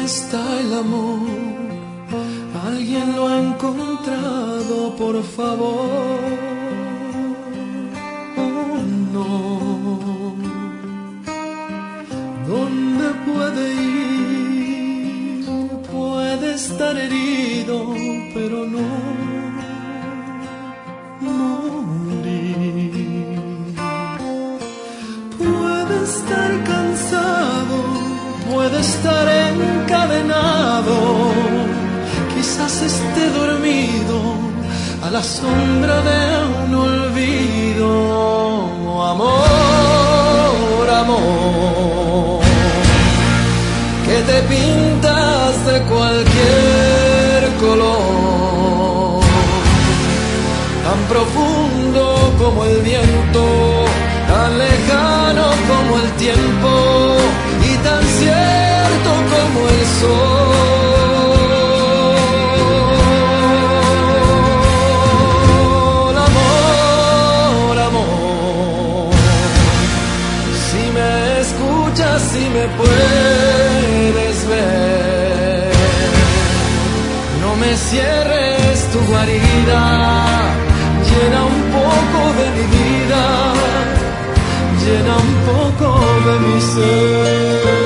está el amor? ¿Alguien lo ha encontrado, por favor? Oh, no. ¿Dónde puede ir? Puede estar herido, pero no morir. Puede estar cansado, puede estar encadenado, quizás esté dormido a la sombra de un olvido. Amor, amor, que te pintas de cualquier color, tan profundo como el viento, tan lejano como el tiempo y tan cierto como el sol. Amor, amor, si me escuchas, si me puedes ver, no me cierres tu guarida, llena un poco de mi vida, llena un poco de mi ser.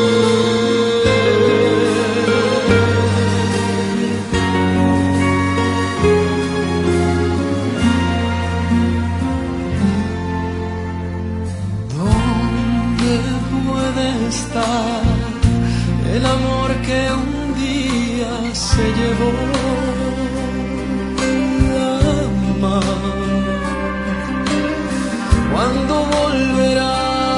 ¿Dónde puede estar el amor que un día se llevó la mar? ¿Cuándo volverá?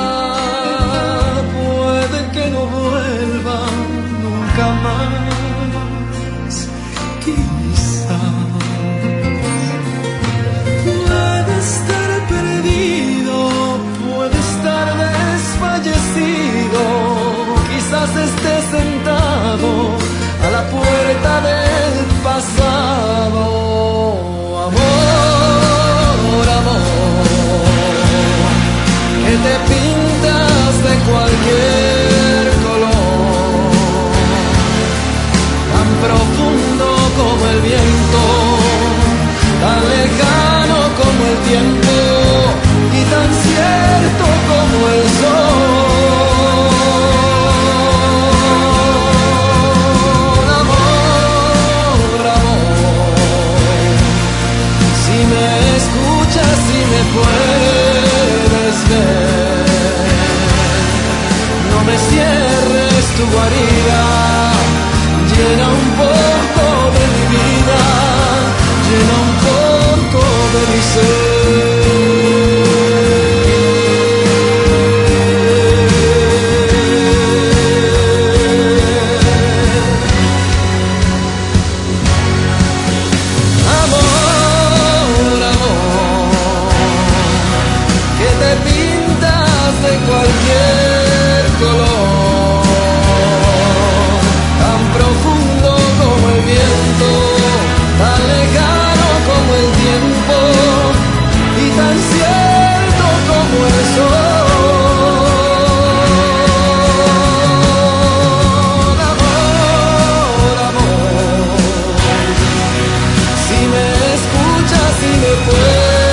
Puede que no vuelva nunca más, quizás. Puede estar perdido, puede estar desfallecido, quizás esté sentado a la puerta del pasado. Amor, amor, que te pintas de cualquier color, tan profundo como el viento, tan lejano como el tiempo y tan cierto como el sol. Amor, amor, si me escuchas, si me puedes ver, no me cierres tu guarida, llena un poco de mi vida, llena un poco de mi ser. Amor, amor, que te pintas de cualquier color, tan profundo como el viento, tan lejano como el tiempo y tan cierto como el sol. Amor, amor, si me escuchas, si me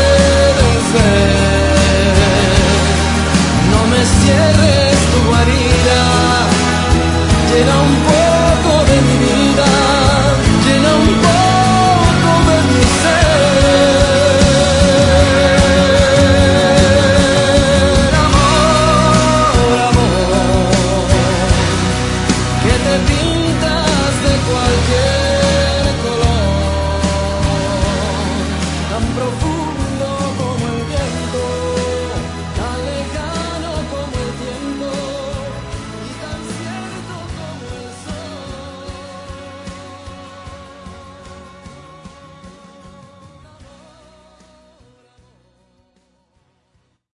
puedes ver, no me cierres tu guarida,